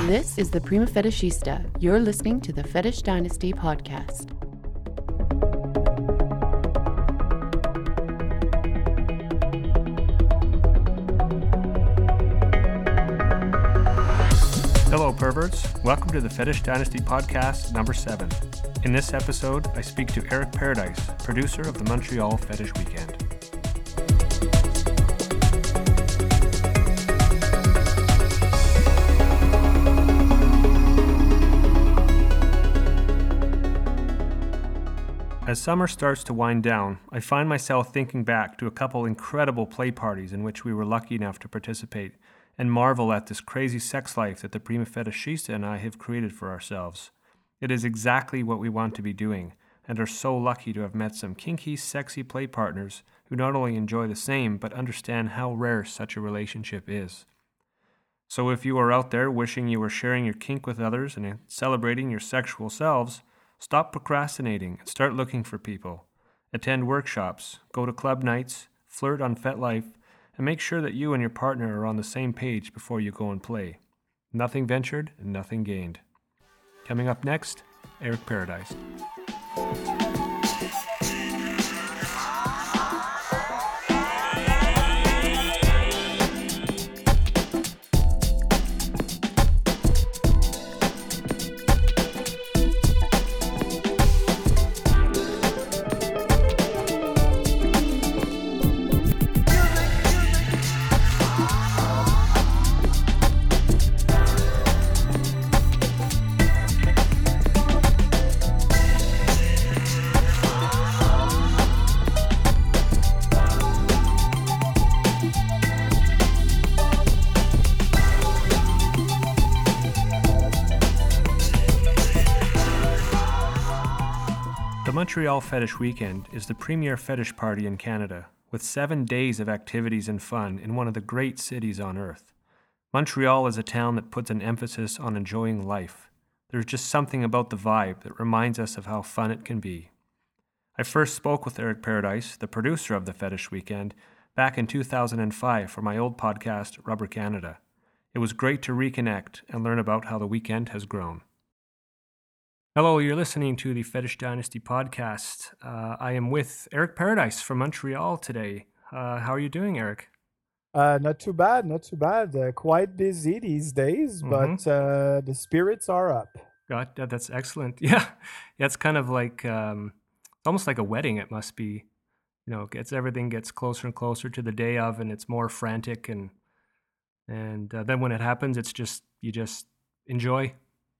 This is the Prima Fetishista. You're listening to the Fetish Dynasty podcast. Hello, perverts. Welcome to the Fetish Dynasty podcast number 7. In this episode, I speak to Eric Paradise, producer of the Montreal Fetish Weekend. As summer starts to wind down, I find myself thinking back to a couple incredible play parties in which we were lucky enough to participate, and marvel at this crazy sex life that the Prima Fetishista and I have created for ourselves. It is exactly what we want to be doing, and are so lucky to have met some kinky, sexy play partners who not only enjoy the same, but understand how rare such a relationship is. So if you are out there wishing you were sharing your kink with others and celebrating your sexual selves, stop procrastinating and start looking for people. Attend workshops, go to club nights, flirt on FetLife, and make sure that you and your partner are on the same page before you go and play. Nothing ventured and nothing gained. Coming up next, Eric Paradise. The Montreal Fetish Weekend is the premier fetish party in Canada, with 7 days of activities and fun in one of the great cities on earth. Montreal is a town that puts an emphasis on enjoying life. There's just something about the vibe that reminds us of how fun it can be. I first spoke with Eric Paradise, the producer of the Fetish Weekend, back in 2005 for my old podcast, Rubber Canada. It was great to reconnect and learn about how the weekend has grown. Hello, you're listening to the Fetish Dynasty podcast. I am with Eric Paradise from Montreal today. How are you doing, Eric? Not too bad, not too bad. Quite busy these days, but the spirits are up. That's excellent. Yeah, it's kind of like almost like a wedding. It must be, everything gets closer and closer to the day of, and it's more frantic, and then when it happens, you just enjoy.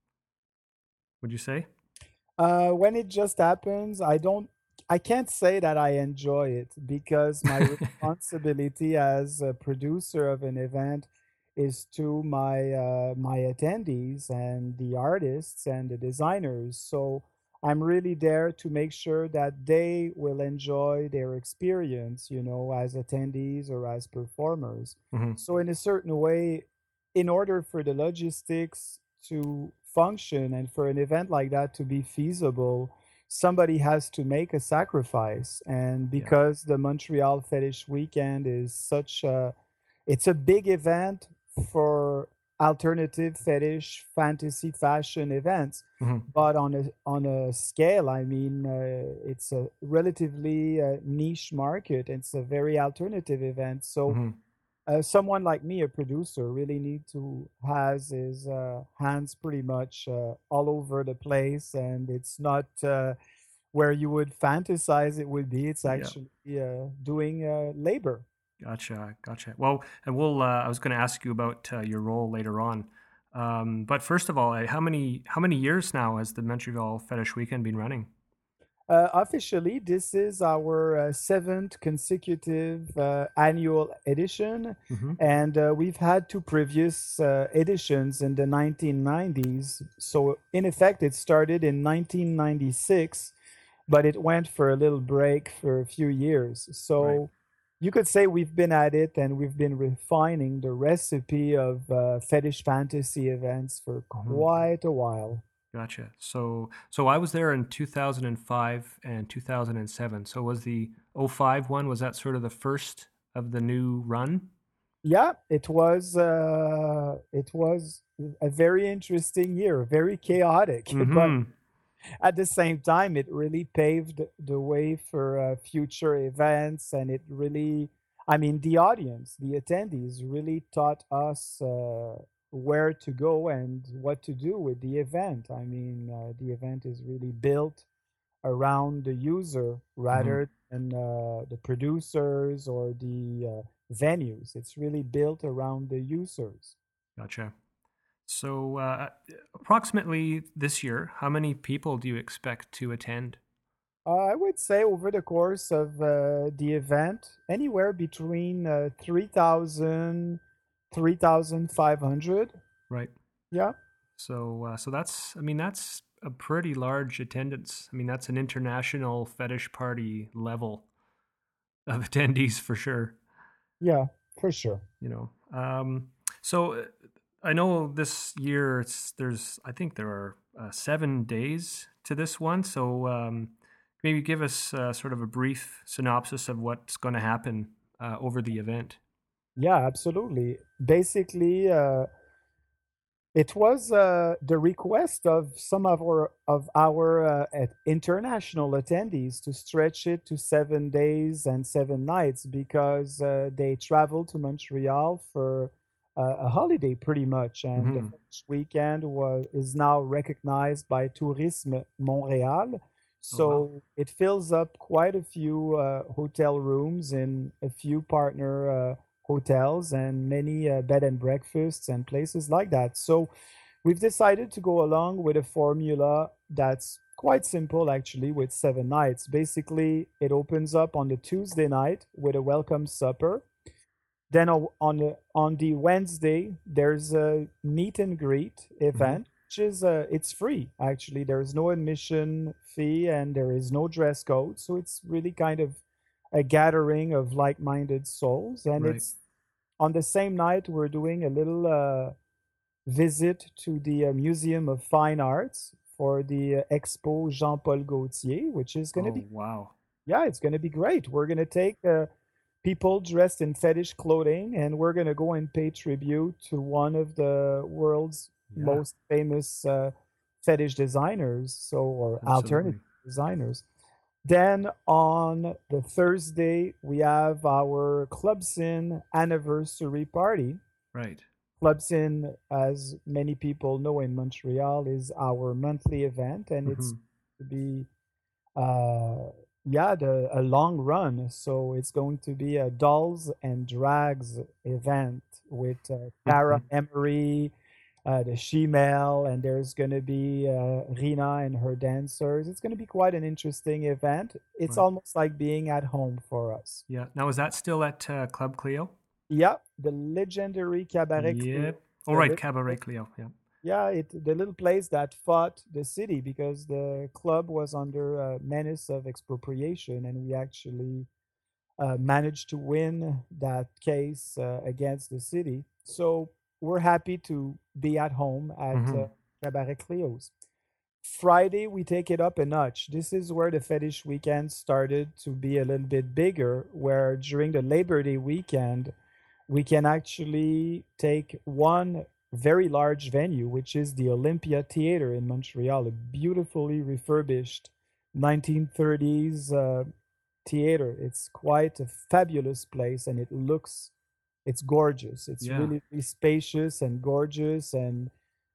Would you say? When it just happens, I can't say that I enjoy it because my responsibility as a producer of an event is to my attendees and the artists and the designers. So I'm really there to make sure that they will enjoy their experience, as attendees or as performers. Mm-hmm. So in a certain way, in order for the logistics to function and for an event like that to be feasible, somebody has to make a sacrifice. And because the Montreal Fetish Weekend is it's a big event for alternative fetish, fantasy, fashion events. Mm-hmm. But on a scale, it's a relatively niche market. It's a very alternative event. So Mm-hmm. Someone like me, a producer, really need to has his hands pretty much all over the place, and it's not where you would fantasize it would be. It's actually doing labor. Gotcha. Well, and I was going to ask you about your role later on, but first of all, how many years now has the Montreal Fetish Weekend been running? Officially, this is our seventh consecutive annual edition, Mm-hmm. and we've had two previous editions in the 1990s. So, in effect, it started in 1996, but it went for a little break for a few years. So, Right. you could say we've been at it and we've been refining the recipe of fetish fantasy events for quite a while. Gotcha. So I was there in 2005 and 2007. So was the '05 one, was that sort of the first of the new run? Yeah, it was a very interesting year, very chaotic, but Mm-hmm. at the same time, it really paved the way for future events, and it really, I mean, the audience, the attendees, really taught us where to go and what to do with the event. I mean, the event is really built around the user Mm-hmm. rather than the producers or the venues. It's really built around the users. Gotcha. So, approximately this year, how many people do you expect to attend? I would say over the course of the event, anywhere between 3,000, Right. Yeah. So that's, I mean, that's a pretty large attendance. I mean, that's an international fetish party level of attendees for sure. Yeah, for sure. You know, so I know this year there's, I think there are 7 days to this one. So maybe give us sort of a brief synopsis of what's going to happen over the event. Yeah, absolutely. Basically, it was the request of some of our international attendees to stretch it to 7 days and 7 nights because they traveled to Montreal for a holiday pretty much, and the Hmm. first weekend was is now recognized by Tourisme Montréal. Oh wow. So it fills up quite a few hotel rooms in a few partner hotels and many bed and breakfasts and places like that. So we've decided to go along with a formula that's quite simple actually with 7 nights. Basically, it opens up on the Tuesday night with a welcome supper. Then on the Wednesday, there's a meet and greet Hmm. event, which is it's free actually. There's no admission fee and there is no dress code, so it's really kind of a gathering of like-minded souls. And Right. it's on the same night we're doing a little visit to the Museum of Fine Arts for the Expo Jean-Paul Gaultier, which is going to Oh be, wow. yeah, it's going to be great. We're going to take people dressed in fetish clothing and we're going to go and pay tribute to one of the world's Yeah. most famous fetish designers, so, or alternative Absolutely. designers. Then on the Thursday, we have our Club Sin anniversary party. Right. Club Sin, as many people know in Montreal, is our monthly event, and it's Hmm. to be uh, yeah, a long run. So it's going to be a Dolls and Drags event with Tara Emery, the She-Male, and there's going to be Rina and her dancers. It's going to be quite an interesting event. It's Right. almost like being at home for us. Yeah. Now is that still at Club Clio? Yeah, the legendary Cabaret Clio. Yep. All The right. little Cabaret Clio. Yeah. Yeah, the little place that fought the city because the club was under menace of expropriation, and we actually managed to win that case against the city. So we're happy to be at home at Hmm. Cabaret Cleo's. Friday, we take it up a notch. This is where the fetish weekend started to be a little bit bigger, where during the Labor Day weekend, we can actually take one very large venue, which is the Olympia Theater in Montreal, a beautifully refurbished 1930s theater. It's quite a fabulous place and it's gorgeous. It's Yeah. really, really spacious and gorgeous. And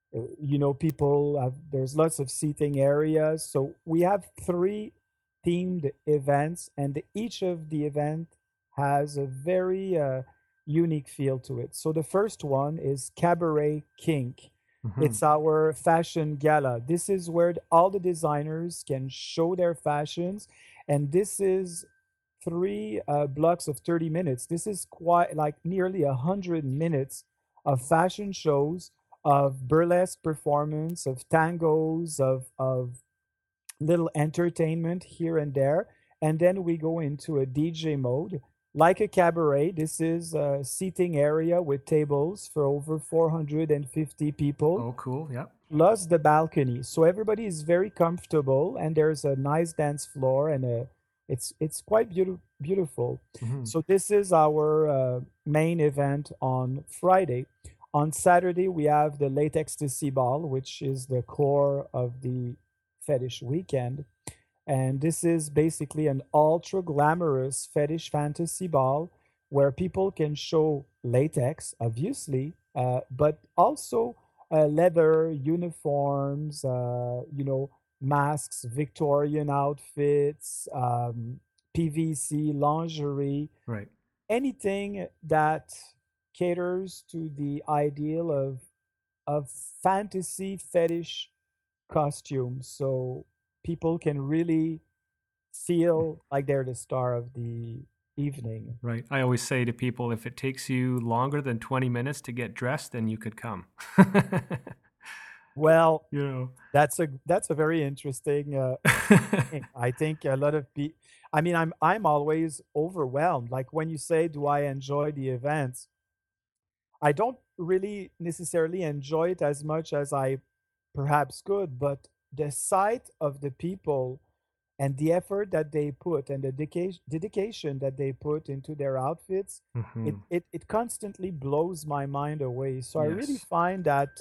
people have, there's lots of seating areas. So we have three themed events, and each of the event has a very unique feel to it. So the first one is Cabaret Kink. Hmm. It's our fashion gala. This is where all the designers can show their fashions, and this is three blocks of 30 minutes. This is quite like nearly 100 minutes of fashion shows, of burlesque performance, of tangos, of little entertainment here and there. And then we go into a DJ mode. Like a cabaret, this is a seating area with tables for over 450 people, Oh, cool. Yep. plus the balcony. So everybody is very comfortable, and there's a nice dance floor and It's quite beautiful. Hmm. So this is our main event on Friday. On Saturday, we have the Late Ecstasy Ball, which is the core of the fetish weekend. And this is basically an ultra glamorous fetish fantasy ball where people can show latex, obviously, but also leather uniforms, masks, Victorian outfits, PVC, lingerie, Right. anything that caters to the ideal of fantasy fetish costumes. So people can really feel like they're the star of the evening. Right. I always say to people, if it takes you longer than 20 minutes to get dressed, then you could come. Well, you know. that's a very interesting thing. I think a lot of people. I mean, I'm always overwhelmed. Like when you say, "Do I enjoy the events?" I don't really necessarily enjoy it as much as I perhaps could, but the sight of the people and the effort that they put and the dedication that they put into their outfits, it, Hmm. it, it constantly blows my mind away. So I really Yes. find that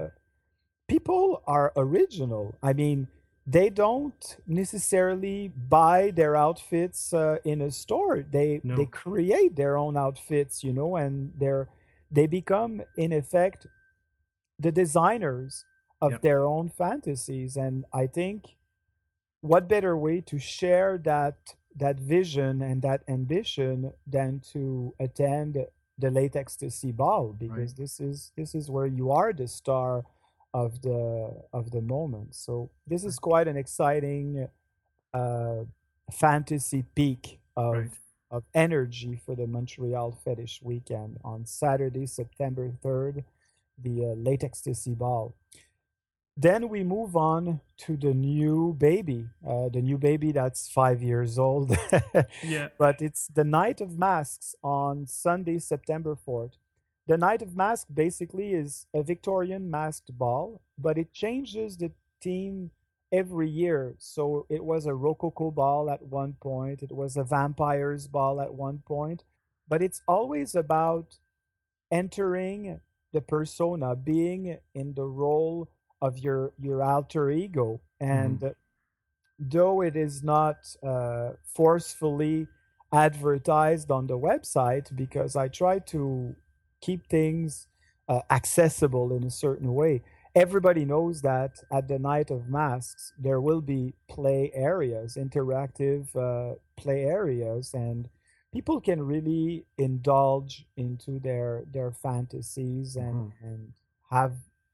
people are original. I mean, they don't necessarily buy their outfits in a store. They No. create their own outfits, and they become in effect the designers of Yep. their own fantasies. And I think what better way to share that vision and that ambition than to attend the Late Ecstasy Ball, Right. because this is where you are the star of the moment. So this is Right. quite an exciting uh, fantasy peak of Right. of energy for the Montreal Fetish Weekend on Saturday, September 3rd, the Late Ecstasy Ball. Then we move on to the new baby that's 5 years old. Yeah. But it's the Night of Masks on Sunday, September 4th. The Night of Masks basically is a Victorian masked ball, but it changes the theme every year. So it was a Rococo ball at one point, it was a vampires ball at one point, but it's always about entering the persona, being in the role of your alter ego. Hmm. And though it is not forcefully advertised on the website, because I try to keep things accessible in a certain way. Everybody knows that at the Night of Masks, there will be play areas, interactive play areas, and people can really indulge into their fantasies and Hmm. and have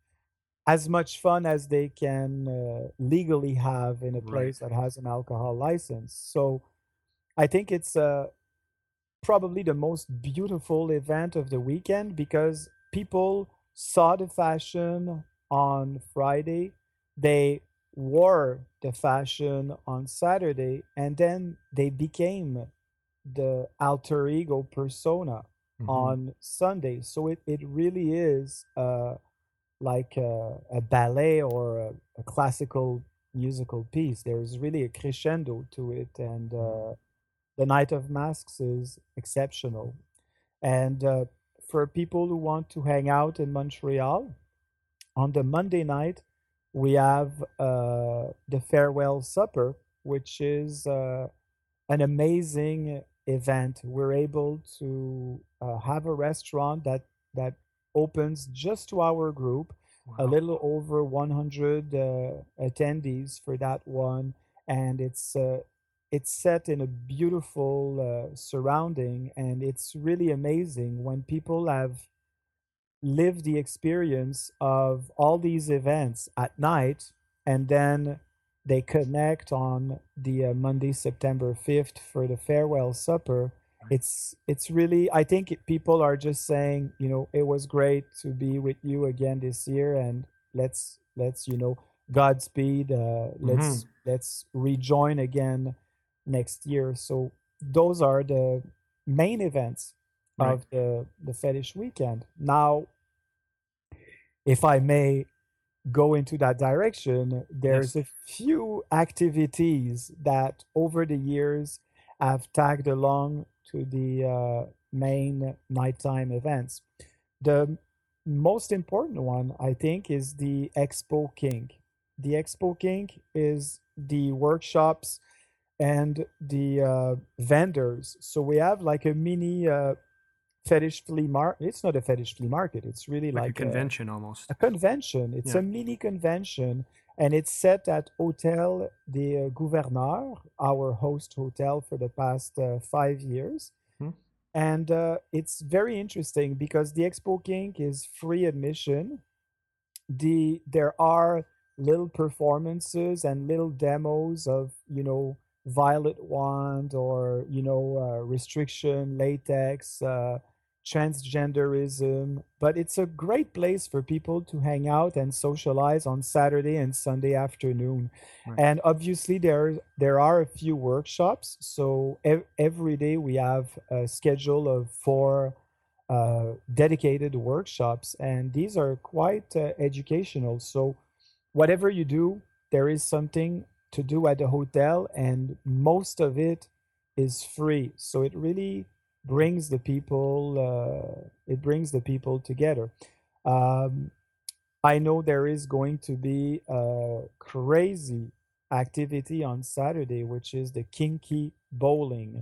as much fun as they can legally have in a Right. place that has an alcohol license. So I think it's probably the most beautiful event of the weekend because people saw the fashion on Friday, they wore the fashion on Saturday, and then they became the alter ego persona Hmm. on Sunday. So it really is like a ballet or a classical musical piece. There's really a crescendo to it, and the Night of Masks is exceptional. And for people who want to hang out in Montreal, on the Monday night, we have the Farewell Supper, which is an amazing event. We're able to have a restaurant that opens just to our group, a Wow. little over 100 attendees for that one, and it's set in a beautiful surrounding, and it's really amazing when people have live the experience of all these events at night, and then they connect on the Monday, September 5th for the farewell supper. Right. It's really, I think people are just saying, it was great to be with you again this year, and let's Godspeed. Hmm. Let's rejoin again next year. So those are the main events Right. of the fetish weekend. Now, if I may go into that direction, there's Yes. a few activities that over the years have tagged along to the main nighttime events. The most important one, I think, is the Expo King. The Expo King is the workshops and the vendors. So we have like a mini fetish flea market. It's not a fetish flea market. It's really Like a like convention almost. a convention. It's Yeah. a mini convention, and it's set at Hotel des Gouverneurs, our host hotel for the past 5 years. Hmm. And it's very interesting because the Expo King is free admission. There are little performances and little demos of violet wand or restriction latex transgenderism, but it's a great place for people to hang out and socialize on Saturday and Sunday afternoon. Right. And obviously there are a few workshops, so every day we have a schedule of four dedicated workshops, and these are quite educational. So, whatever you do, there is something to do at the hotel, and most of it is free. So it really brings the people. It brings the people together. Um, I know there is going to be a crazy activity on Saturday, which is the kinky bowling.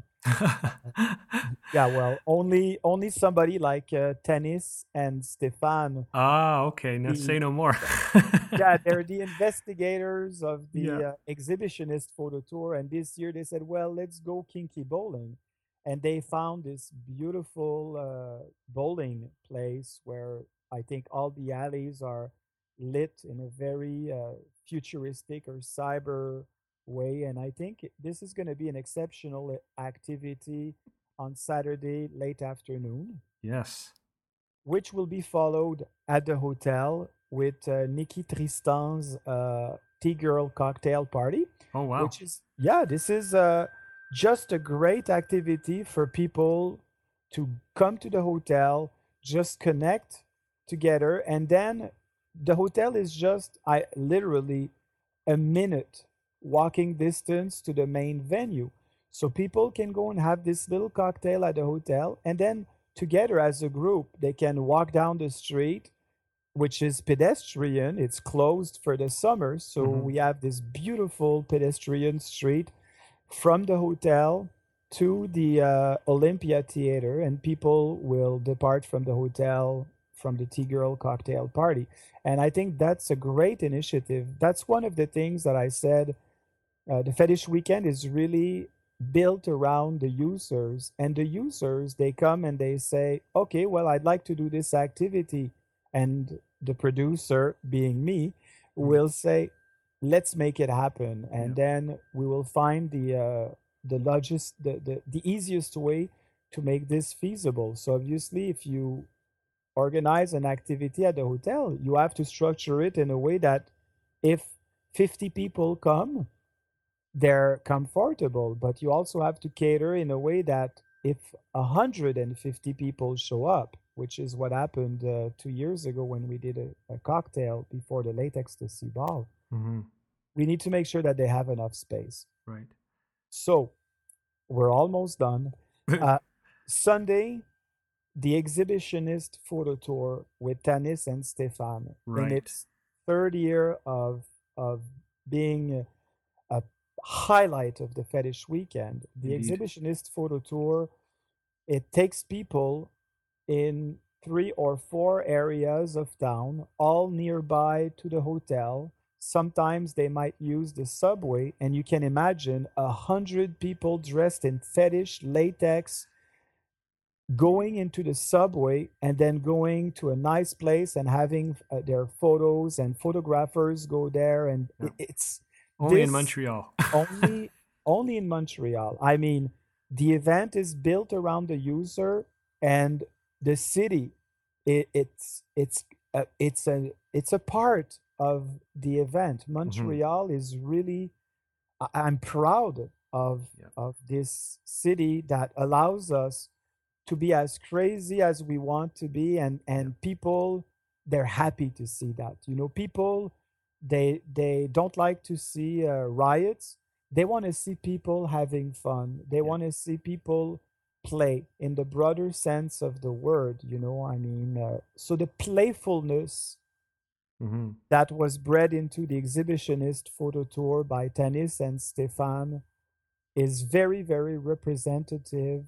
Yeah, well, only somebody like Tennis and Stefan. Okay. Now say The no more. yeah, they're the investigators of Yeah. the exhibitionist photo tour, and this year they said, "Well, let's go kinky bowling," and they found this beautiful bowling place where I think all the alleys are lit in a very futuristic or cyber way, and I think this is going to be an exceptional activity on Saturday late afternoon, Yes. which will be followed at the hotel with Nikki Tristan's Tea Girl cocktail party, Oh wow. which is, yeah, this is just a great activity for people to come to the hotel, just connect together, and then the hotel is just I literally a minute walking distance to the main venue. So people can go and have this little cocktail at the hotel, and then together as a group, they can walk down the street, which is pedestrian. It's closed for the summer. So Mhm. we have this beautiful pedestrian street from the hotel to the Olympia Theater, and people will depart from the hotel from the Tea Girl cocktail party. And I think that's a great initiative. That's one of the things that I said the fetish weekend is really built around the users, and the users they come and they say, okay, well, I'd like to do this activity, and the producer, being me, Mm. will say, let's make it happen, Yeah. and then we will find the easiest way to make this feasible. So obviously, if you organize an activity at the hotel, you have to structure it in a way that if 50 people come, they're comfortable, but you also have to cater in a way that if 150 people show up, which is what happened 2 years ago when we did a cocktail before the Late Ecstasy Ball, Mhm. we need to make sure that they have enough space. Right. So we're almost done. Uh, Sunday, the exhibitionist photo tour with Tanis and Stefan in Right. its third year of being a highlight of the fetish weekend. The Indeed. exhibitionist photo tour, it takes people in 3 or 4 areas of town, all nearby to the hotel. Sometimes they might use the subway, and you can imagine 100 people dressed in fetish latex going into the subway and then going to a nice place and having their photos, and photographers go there, and Yeah. it's Only in this Montreal. only only in Montreal. I mean, the event is built around the user, and the city. It's a part of the event. Mhm. Montreal is really. I'm proud of Yeah. of this city that allows us to be as crazy as we want to be, and Yeah. people they're happy to see that. You know, people, they don't like to see riots. They want to see people having fun. They Yeah. want to see people play in the broader sense of the word. You know, I mean, so the playfulness Mm-hmm. that was bred into the exhibitionist photo tour by Tanis and Stéphane is very, very representative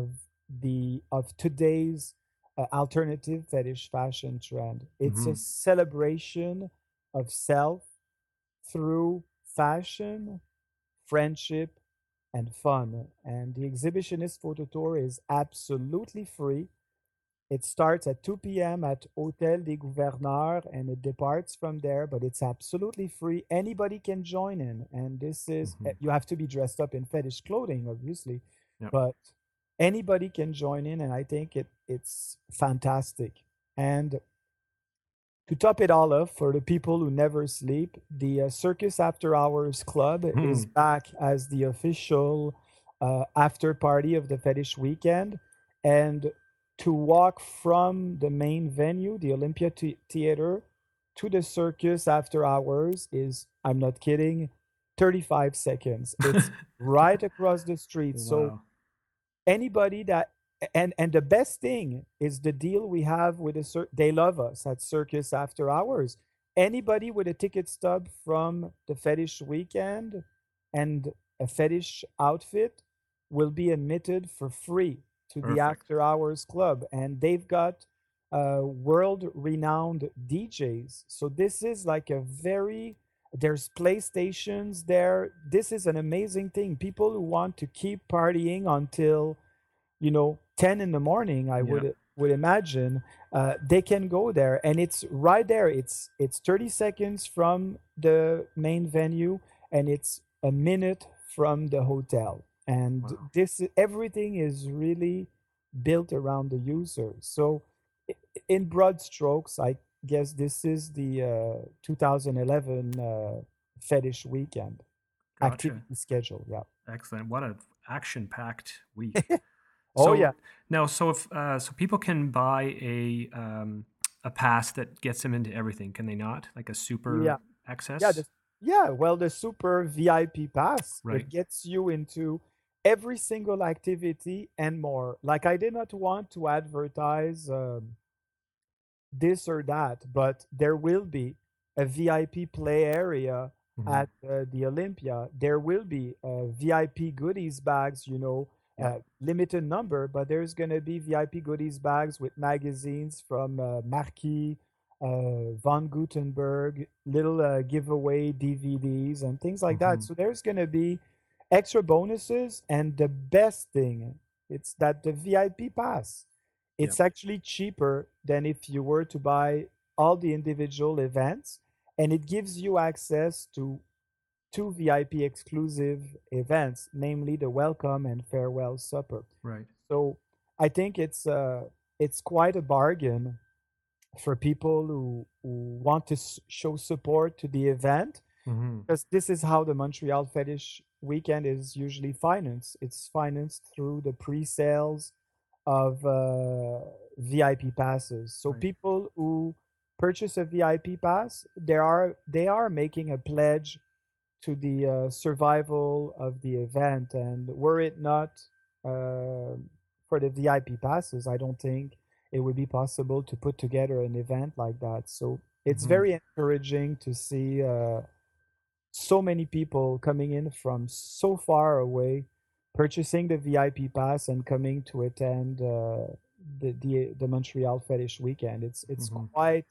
of today's alternative fetish fashion trend. It's Mm-hmm. a celebration of self through fashion, friendship, and fun. And the exhibitionist photo tour is absolutely free. It starts at 2 p.m. at Hôtel des Gouverneurs and it departs from there, but it's absolutely free. Anybody can join in. And this is, Mm-hmm. you have to be dressed up in fetish clothing, obviously, Yeah. but anybody can join in. And I think it's fantastic. And to top it all off, for the people who never sleep, the Circus After Hours Club is Hmm. back as the official after party of the fetish weekend. And to walk from the main venue, the Olympia Theater, to the Circus After Hours is, I'm not kidding, 35 seconds. It's right across the street. So Wow. anybody that and the best thing is the deal we have with they love us at Circus After Hours. Anybody with a ticket stub from the fetish weekend and a fetish outfit will be admitted for free to the Perfect. After Hours Club, and they've got world renowned DJs. So this is like a very there's PlayStations there. This is an amazing thing. People who want to keep partying until 10 in the morning, I Yeah. would imagine, they can go there, and it's right there. It's 30 seconds from the main venue, and it's a minute from the hotel. And Wow. everything is really built around the user. So in broad strokes, I guess this is the 2011 fetish weekend Gotcha. activity schedule. Yeah. Excellent. What a action-packed week. Oh yeah. So now, so if so, people can buy a pass that gets them into everything, can they not? Like a Yeah. super Yeah, access, well, the super VIP pass, right? it gets you into every single activity and more. Like, I did not want to advertise this or that, but there will be a VIP play area Mm-hmm. at the Olympia. There will be VIP goodies bags, Yeah. limited number, but there's going to be VIP goodies bags with magazines from Marquis, von Gutenberg, little giveaway DVDs, and things like Mm-hmm. that. So there's going to be extra bonuses. And the best thing, it's that the VIP pass, Yeah. it's actually cheaper than if you were to buy all the individual events, and it gives you access to two VIP exclusive events, namely the welcome and farewell supper. Right. So I think it's quite a bargain for people who want to show support to the event, Mm-hmm. because this is how the Montreal Fetish Weekend is usually financed. It's financed through the pre-sales of VIP passes. So Right. people who purchase a VIP pass, they are making a pledge to the survival of the event. And were it not for the VIP passes, I don't think it would be possible to put together an event like that. So it's Mm-hmm. very encouraging to see so many people coming in from so far away, purchasing the VIP pass and coming to attend the Montreal Fetish Weekend. It's Mm-hmm. quite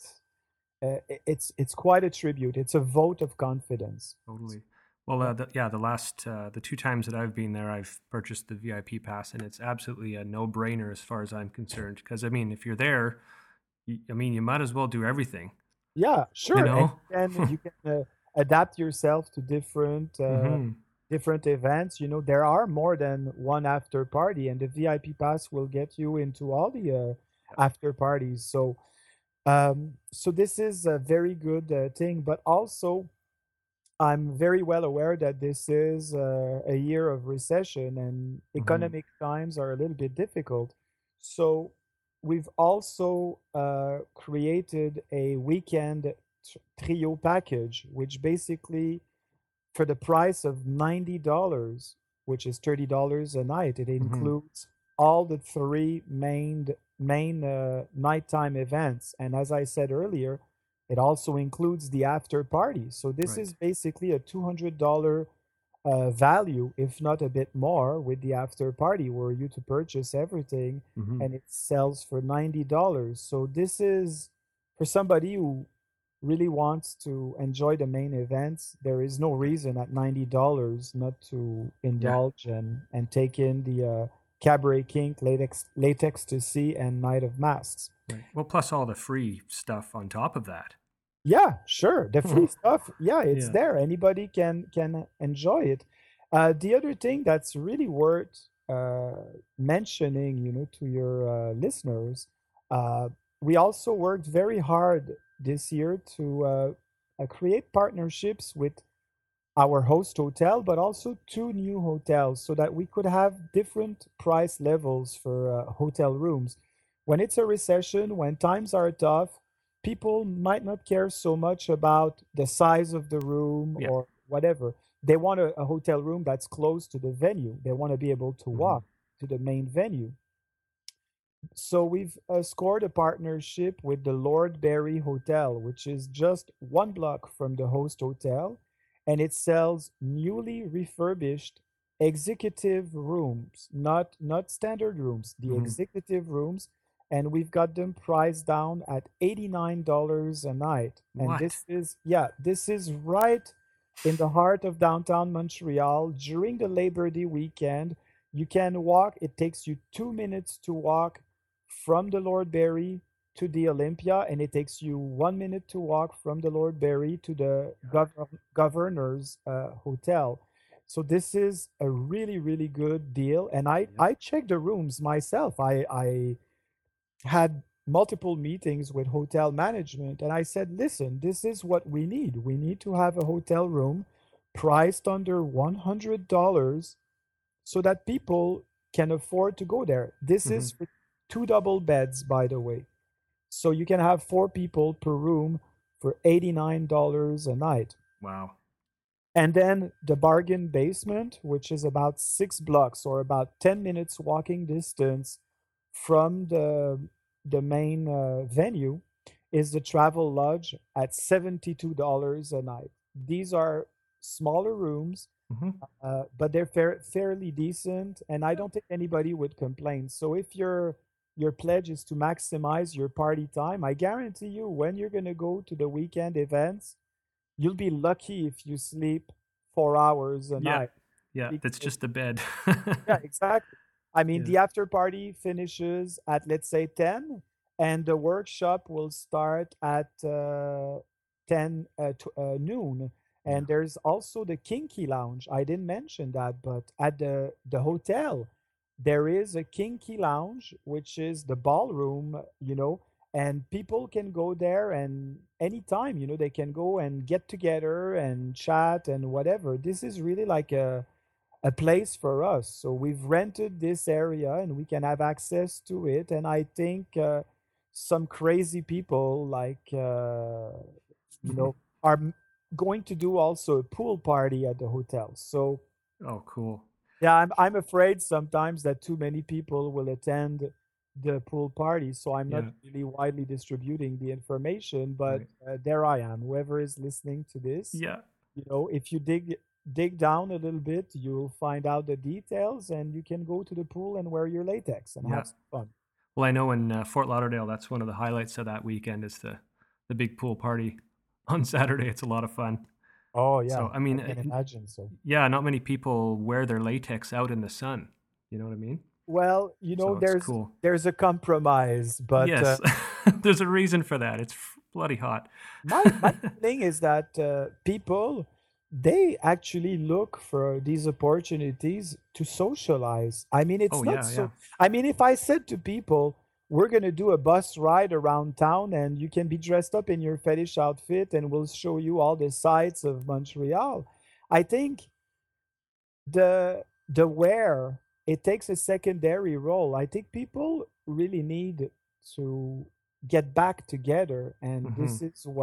it's quite a tribute. It's a vote of confidence. Totally. Well, Yeah. the last the two times that I've been there, I've purchased the VIP pass, and it's absolutely a no-brainer as far as I'm concerned. Because I mean, if you're there, I mean, you might as well do everything. Yeah, You sure. And know. you can adapt yourself to Mm-hmm. different events. There are more than one after party, and the VIP pass will get you into all the Yeah. after parties. So this is a very good thing, but also I'm very well aware that this is a year of recession and Mm-hmm. economic times are a little bit difficult. So we've also created a weekend trio package, which basically, for the price of $90, which is $30 a night, it Hmm. includes all the three main nighttime events. And as I said earlier, it also includes the after party. So this Right. is basically a $200 value, if not a bit more, with the after party, where you to purchase everything Hmm. and it sells for $90. So this is for somebody who really wants to enjoy the main events. There is no reason at $90 not to Yeah. indulge and take in the Cabaret Kink, Latex to See, and Night of Masks. Right. Well, plus all the free stuff on top of that. Yeah, sure. The free stuff, yeah, it's Yeah. there. Anybody can enjoy it. The other thing that's really worth mentioning, to your listeners, uh, we also worked very hard this year to create partnerships with our host hotel, but also two new hotels so that we could have different price levels for hotel rooms. When it's a recession, when times are tough, people might not care so much about the size of the room Yeah. or whatever. They want a hotel room that's close to the venue. They want to be able to Hmm. walk to the main venue. So we've scored a partnership with the Lord Barry Hotel, which is just one block from the host hotel, and it sells newly refurbished executive rooms, not standard rooms, the Hmm. executive rooms, and we've got them priced down at $89 a night. And What? this is right in the heart of downtown Montreal during the Labor Day weekend. You can walk, it takes you 2 minutes to walk from the Lord Barry to the Olympia, and it takes you 1 minute to walk from the Lord Barry to the governor's hotel. So this is a really, really good deal. And Yep. I checked the rooms myself. I had multiple meetings with hotel management, and I said, listen, this is what we need. We need to have a hotel room priced under $100 so that people can afford to go there. This Hmm. is for two double beds, by the way. So you can have four people per room for $89 a night. Wow. And then the bargain basement, which is about 6 blocks or about 10 minutes walking distance from the main venue, is the Travel Lodge at $72 a night. These are smaller rooms, Hmm. but they're fairly decent, and I don't think anybody would complain. So if your pledge is to maximize your party time, I guarantee you, when you're gonna go to the weekend events, you'll be lucky if you sleep 4 hours a Yeah. night. Yeah. That's Because just the bed. yeah, exactly. I mean, Yeah. the after party finishes at, let's say, 10, and the workshop will start at 10 noon. Yeah. And there's also the Kinky Lounge. I didn't mention that, but at the hotel, there is a Kinky Lounge, which is the ballroom, and people can go there and anytime, they can go and get together and chat and whatever. This is really like a place for us. So we've rented this area and we can have access to it. And I think some crazy people you Hmm. know, are going to do also a pool party at the hotel. So Oh, cool. yeah, I'm afraid sometimes that too many people will attend the pool party. So I'm not Yeah. really widely distributing the information, but Right. there I am. Whoever is listening to this, Yeah. if you dig down a little bit, you'll find out the details, and you can go to the pool and wear your latex and Yeah. have some fun. Well, I know in Fort Lauderdale, that's one of the highlights of that weekend is the big pool party on Saturday. It's a lot of fun. Oh So, yeah, I I mean, can imagine. So yeah, not many people wear their latex out in the sun. You know what I mean? well, So it's there's cool. a compromise, but Yes, there's a reason for that. It's bloody hot. my feeling is that people, they actually look for these opportunities to socialize. I mean, Oh it's not yeah, so. yeah. I mean, if I said to people, we're going to do a bus ride around town and you can be dressed up in your fetish outfit and we'll show you all the sights of Montreal, I think the wear, it takes a secondary role. I think people really need to get back together, and Mm-hmm.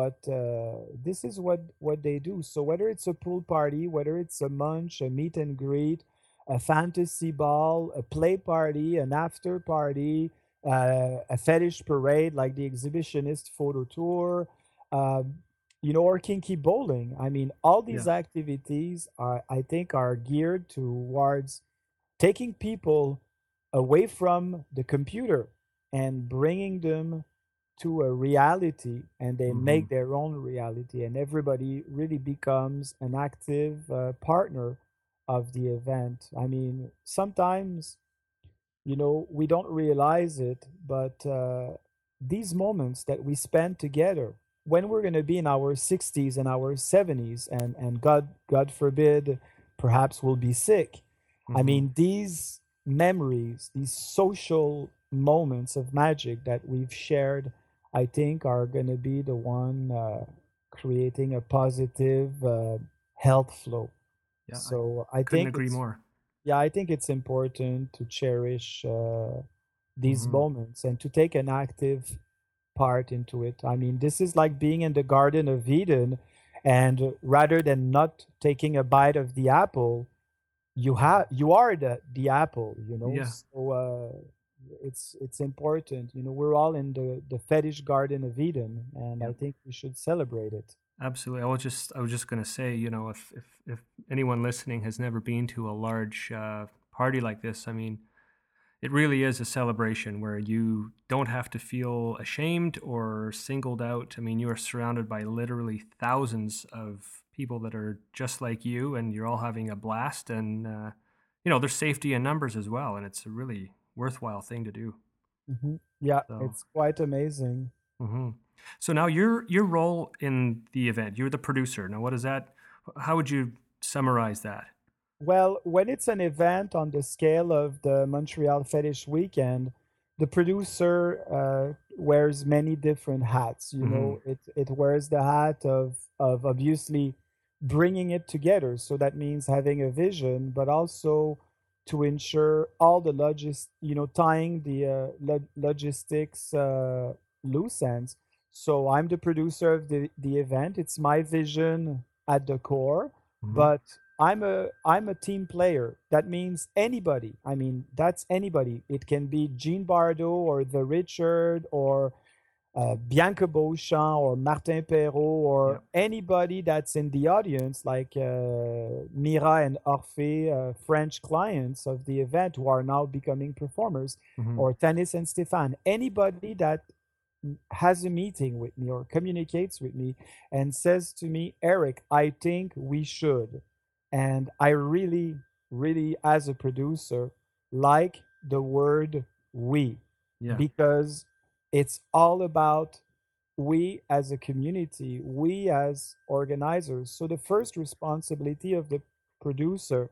this is what they do. So whether it's a pool party, whether it's a munch, a meet and greet, a fantasy ball, a play party, an after party, a fetish parade like the exhibitionist photo tour, um, or kinky bowling. I mean, all these Yeah. activities I think are geared towards taking people away from the computer and bringing them to a reality, and they Mm-hmm. make their own reality, and everybody really becomes an active partner of the event. I mean, sometimes, we don't realize it, but these moments that we spend together when we're going to be in our 60s and our 70s, and God forbid, perhaps we'll be sick. I Mm-hmm. mean, these memories, these social moments of magic that we've shared, I think are going to be the one creating a positive health flow. Yeah, I So I couldn't think agree it's more. yeah, I think it's important to cherish these Mm-hmm. moments and to take an active part into it. I mean, this is like being in the Garden of Eden, and rather than not taking a bite of the apple, you are the apple. Yeah, So it's important. We're all in the fetish Garden of Eden, and yeah, I think we should celebrate it. absolutely. I was just gonna say, if anyone listening has never been to a large party like this, I mean, it really is a celebration where you don't have to feel ashamed or singled out. I mean, you are surrounded by literally thousands of people that are just like you, and you're all having a blast. And there's safety in numbers as well, and it's a really worthwhile thing to do. Yeah, So. it's quite amazing. hmm So now your role in the event, you're the producer. Now, what is that? How would you summarize that? Well, when it's an event on the scale of the Montreal Fetish Weekend, the producer wears many different hats. hmm It wears the hat of obviously bringing it together. So that means having a vision, but also to ensure all the tying the logistics loose ends. So I'm the producer of the event. It's my vision at the core, hmm but I'm a team player. That means anybody. I mean, that's anybody. It can be Jean Bardot or The Richard or Bianca Beauchamp or Martin Perrault Yeah. or anybody that's in the audience, like Mira and Orphée, French clients of the event who are now becoming performers, hmm or Tanis and Stéphane. Anybody that has a meeting with me or communicates with me and says to me, Eric, I think we should. And I really, really, as a producer, like the word we, Yeah. because it's all about we as a community, we as organizers. So the first responsibility of the producer,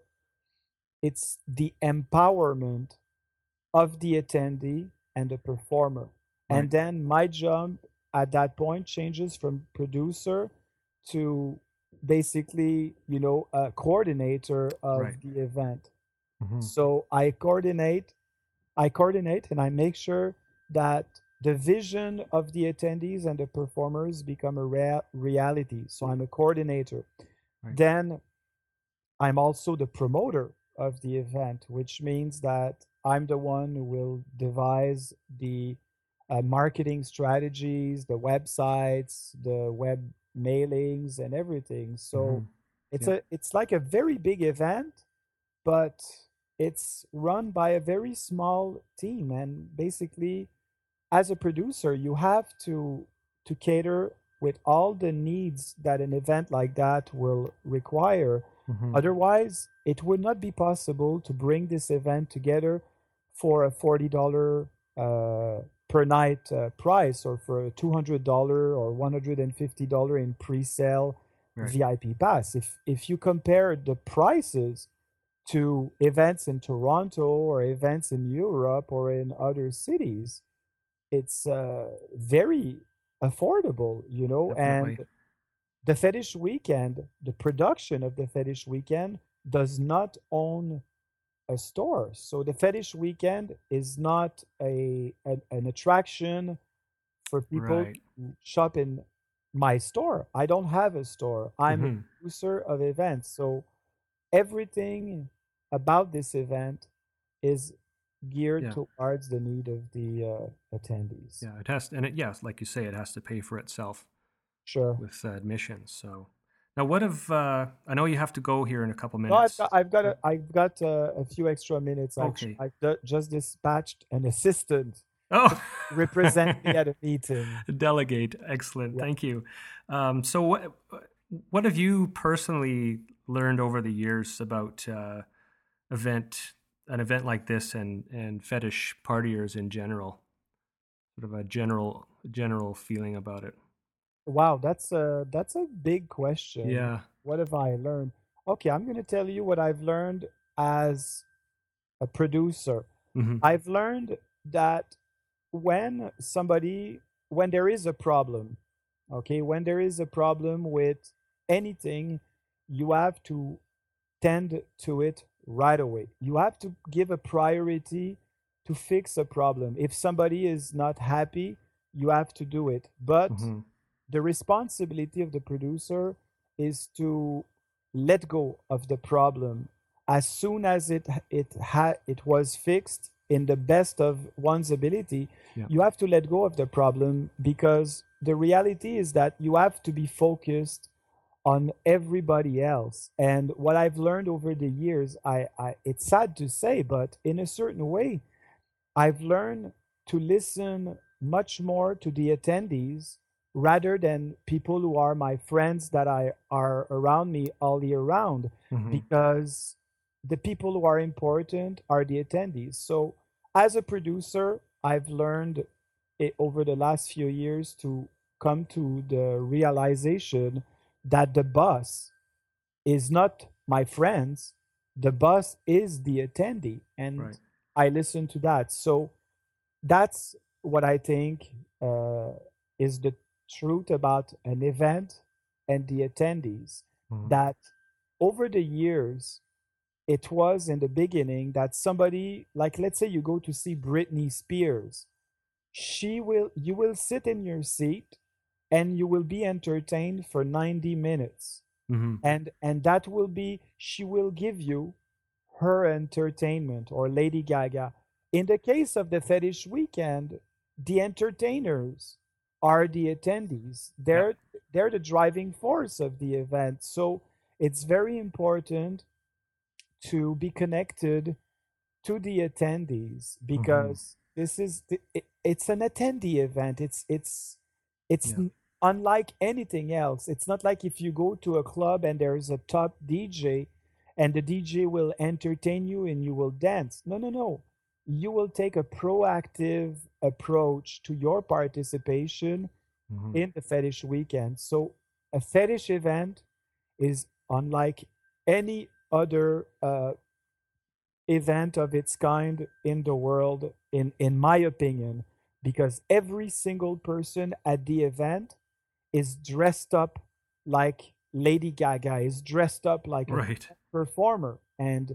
it's the empowerment of the attendee and the performer. Right. And then my job at that point changes from producer to basically, a coordinator of Right. the event. hmm So I coordinate and I make sure that the vision of the attendees and the performers become a reality. So I'm a coordinator. Right. Then I'm also the promoter of the event, which means that I'm the one who will devise the marketing strategies, the websites, the web mailings, and everything. So hmm it's Yeah. it's like a very big event, but it's run by a very small team. And basically, as a producer, you have to cater with all the needs that an event like that will require. hmm Otherwise, it would not be possible to bring this event together for a $40 per night price, or for a $200 or $150 in pre-sale Right. VIP pass. If you compare the prices to events in Toronto or events in Europe or in other cities, it's very affordable, and Definitely. the Fetish Weekend, the production of the Fetish Weekend does not own a store. So the fetish weekend is not an attraction for people Right. to shop in my store. I don't have a store. I'm a Hmm. producer of events. So everything about this event is geared Yeah. towards the need of the attendees. Yeah. It has, and it, yes, like you say, it has to pay for itself Sure. with admissions. So now, what if I know you have to go here in a couple No, minutes? I've got a few extra minutes. Actually, Okay. just dispatched an assistant to Oh, represent me at a meeting. delegate. Excellent. Yeah. Thank you. So, what have you personally learned over the years about event an event like this and fetish partiers in general? Sort of a general feeling about it. Wow, that's a big question. Yeah. What have I learned? Okay, I'm going to tell you what I've learned as a producer. Hmm. I've learned that when somebody, when there is a problem, okay, when there is a problem with anything, you have to tend to it right away. You have to give a priority to fix a problem. If somebody is not happy, you have to do it. But Hmm. the responsibility of the producer is to let go of the problem as soon as it was fixed in the best of one's ability. Yeah. You have to let go of the problem because the reality is that you have to be focused on everybody else. And what I've learned over the years, I it's sad to say, but in a certain way, I've learned to listen much more to the attendees rather than people who are my friends that I are around me all year round, Hmm. because the people who are important are the attendees. So as a producer, I've learned it over the last few years to come to the realization that the boss is not my friends, the boss is the attendee, and Right. I listen to that. So that's what I think is the truth about an event and the attendees. Hmm. That over the years, it was in the beginning that somebody, like let's say you go to see Britney Spears, you will sit in your seat and you will be entertained for 90 minutes, Hmm. and that will be, she will give you her entertainment. Or Lady Gaga, in the case of the fetish weekend, the entertainers are the attendees. Yeah. They're the driving force of the event. So it's very important to be connected to the attendees, Hmm. because it's an attendee event. It's Yeah. unlike anything else. It's not like if you go to a club and there's a top DJ and the DJ will entertain you and you will dance. No, no, no. You will take a proactive approach to your participation Hmm. in the fetish weekend. So a fetish event is unlike any other event of its kind in the world, in my opinion, because every single person at the event is dressed up like Lady Gaga, is dressed up like a Right. performer, and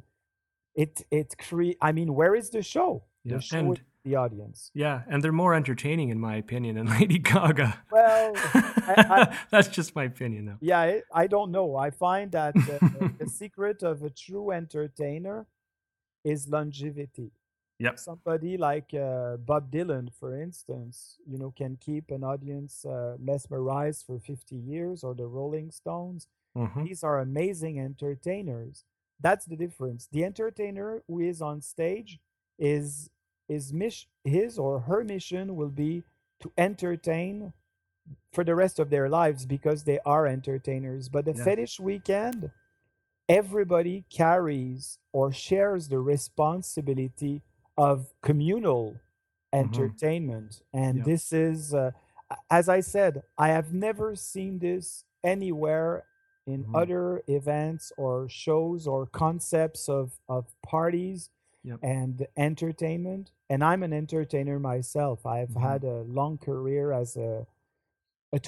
I mean, where is the show? The Yeah. show is And the audience. yeah, and they're more entertaining in my opinion than Lady Gaga. Well, I That's just my opinion, though. yeah, I don't know. I find that the secret of a true entertainer is longevity. Yep. Somebody like Bob Dylan, for instance, can keep an audience mesmerized for 50 years, or the Rolling Stones. Hmm. These are amazing entertainers. That's the difference. The entertainer who is on stage is his or her mission will be to entertain for the rest of their lives, because they are entertainers. But the Yeah. fetish weekend, everybody carries or shares the responsibility of communal Hmm. entertainment. And Yep. this is, as I said, I have never seen this anywhere in Hmm. other events or shows or concepts of parties Yep. and entertainment. And I'm an entertainer myself. I've Hmm. had a long career as a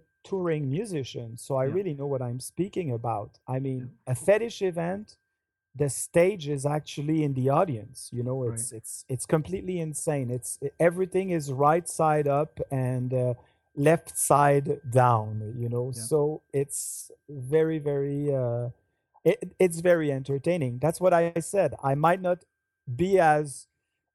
touring musician, so I Yep. really know what I'm speaking about. I Yep. mean, a fetish event the stage is actually in the audience. Right. It's completely insane. Everything is right side up and left side down. Yeah. So it's very very it's very entertaining. That's what I said. Be as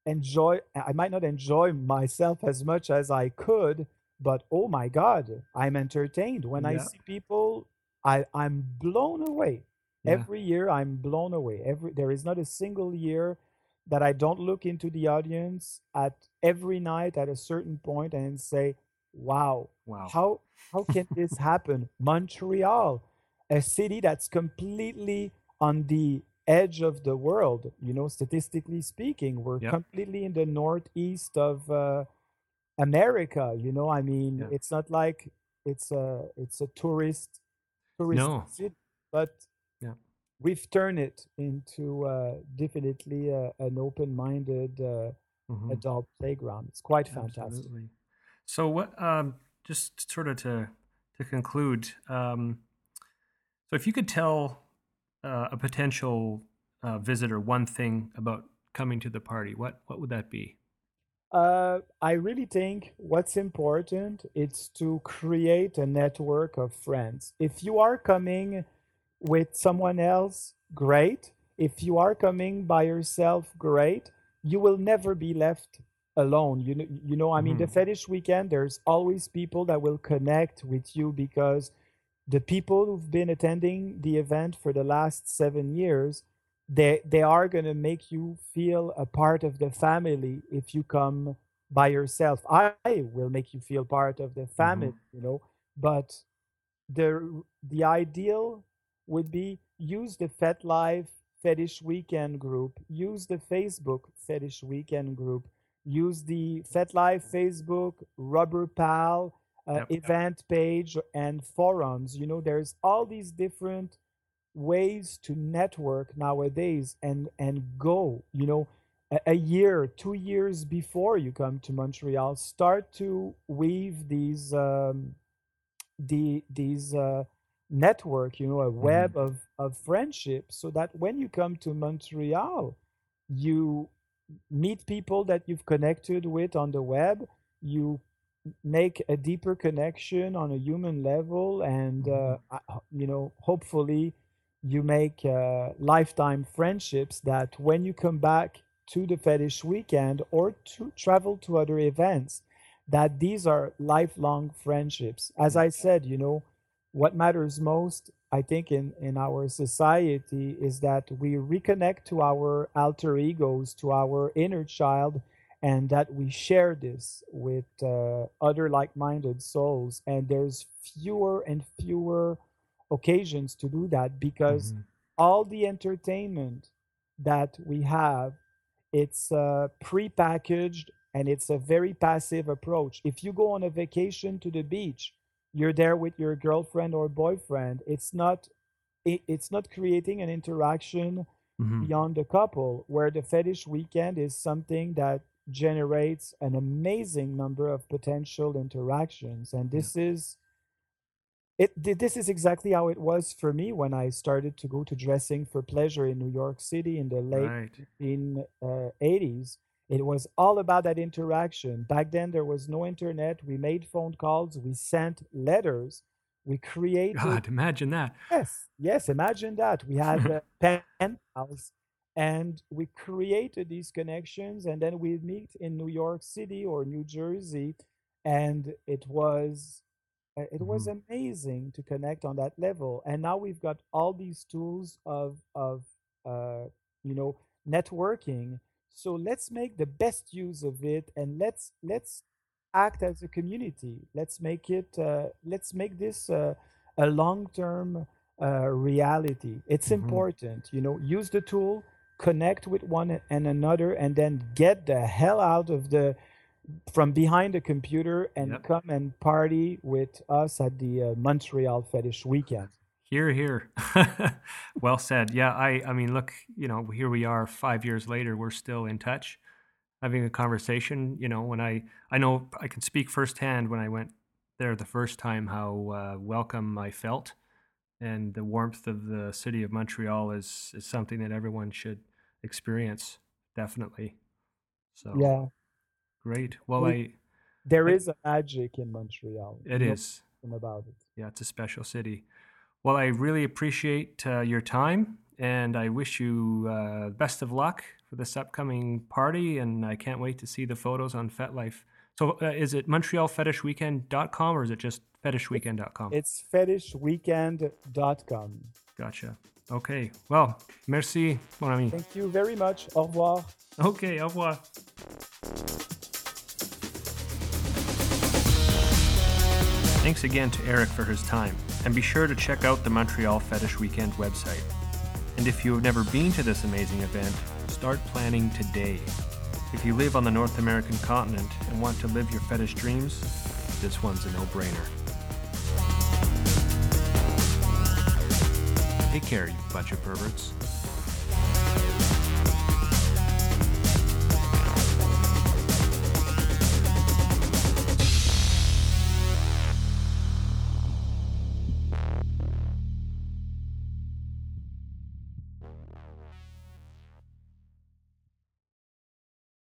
I might not enjoy myself as much as I could, but oh my God, I'm entertained. When I Yeah. see people, I'm blown away. Yeah. Every year I'm blown away. There is not a single year that I don't look into the audience at every night at a certain point and say, wow, Wow. how can this happen? Montreal, a city that's completely on the edge of the world. Statistically speaking, we're Yep. completely in the northeast of America. I mean, Yeah. it's not like it's a tourist No. city, but Yeah. we've turned it into definitely an open-minded Hmm. adult playground. It's quite fantastic. Absolutely. So what? Just sort of to conclude. So if you could tell a potential visitor one thing about coming to the party, what would that be? I really think what's important is to create a network of friends. If you are coming with someone else, great. If you are coming by yourself, great. You will never be left alone. I mean, the Hmm. fetish weekend, there's always people that will connect with you because the people who've been attending the event for the last 7 years, they are going to make you feel a part of the family if you come by yourself. I will make you feel part of the Hmm. family, but the ideal would be use the FetLife Fetish Weekend group, use the Facebook Fetish Weekend group, use the FetLife Facebook Rubber Pal Yep. event page and forums. There's all these different ways to network nowadays and go. A year, 2 years before you come to Montreal, start to weave these network, a Hmm. web of friendship, so that when you come to Montreal, you meet people that you've connected with on the web. You make a deeper connection on a human level, and Hmm. hopefully you make lifetime friendships that when you come back to the fetish weekend or to travel to other events, that these are lifelong friendships. As Yeah. I said, what matters most, I think, in our society is that we reconnect to our alter egos, to our inner child, and that we share this with other like-minded souls. And there's fewer and fewer occasions to do that because Hmm. all the entertainment that we have, it's pre-packaged and it's a very passive approach. If you go on a vacation to the beach, you're there with your girlfriend or boyfriend. It's not creating an interaction Hmm. beyond the couple, where the fetish weekend is something that generates an amazing number of potential interactions. And Yeah. this is exactly how it was for me when I started to go to Dressing for Pleasure in New York City in the late Right. 1980s. It was all about that interaction. Back then, there was no internet. We made phone calls, we sent letters, we created. God, imagine that. Yes, yes, imagine that. We had pen pals and we created these connections, and then we'd meet in New York City or New Jersey, and it was Hmm. amazing to connect on that level. And now we've got all these tools of uh, you know networking. So let's make the best use of it, and let's act as a community. Let's make this a long-term reality. It's Hmm. important. Use the tool, connect with one and another, and then get the hell out of the from behind the computer and Yep. come and party with us at the Montreal Fetish Weekend. Here, here. Well said. Yeah, I mean, look, here we are 5 years later, we're still in touch, having a conversation. When I know I can speak firsthand when I went there the first time, how welcome I felt, and the warmth of the city of Montreal is something that everyone should experience, definitely. So Yeah, great. Well, there I is a magic in Montreal. it No is. question about it. Yeah, it's a special city. Well, I really appreciate your time, and I wish you best of luck for this upcoming party, and I can't wait to see the photos on FetLife. So is it MontrealFetishWeekend.com or is it just FetishWeekend.com? It's fetishweekend.com. Gotcha. Okay. Well, merci, mon ami. Thank you very much. Au revoir. Okay, au revoir. Thanks again to Eric for his time, and be sure to check out the Montreal Fetish Weekend website. And if you have never been to this amazing event, start planning today. If you live on the North American continent and want to live your fetish dreams, this one's a no-brainer. Take care, you bunch of perverts.